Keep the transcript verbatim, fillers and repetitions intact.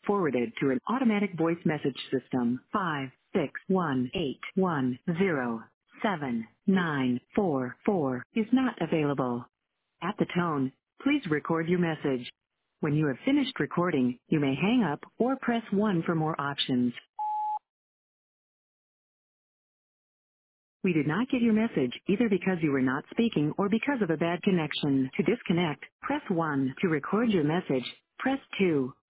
forwarded to an automatic voice message system. Five six one eight one zero seven nine four four is not available. At the tone, please record your message. When you have finished recording, you may hang up or press one for more options. We did not get your message either because you were not speaking or because of a bad connection. To disconnect, press one. To record your message, press two.